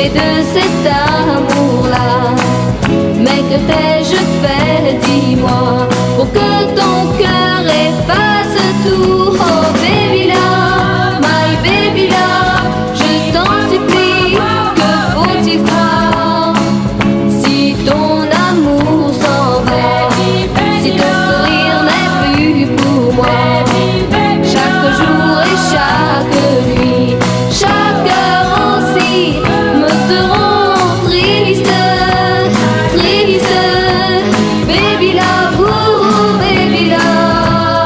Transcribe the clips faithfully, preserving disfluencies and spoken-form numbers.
fait de cet amour-là. Mais que t'ai-je fait, dis-moi, pour que ton cœur efface tout? Oh baby love, my baby love, je t'en supplie, que faut-il faire si ton amour s'en va, si ton sourire n'est plus pour moi? Chaque jour et chaque nuit, chaque heure aussi me seront tristes, tristes. Baby love, ooh, baby love.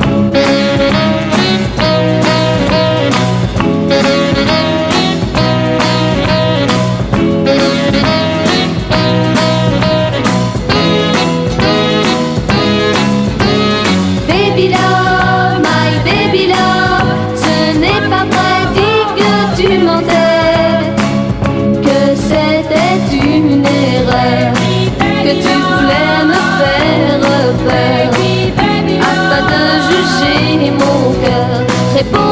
Baby love, my baby love, ce n'est pas vrai, dis que tu mentais, que c'était une erreur, que tu voulais me faire peur, afin de juger mon cœur. Réponds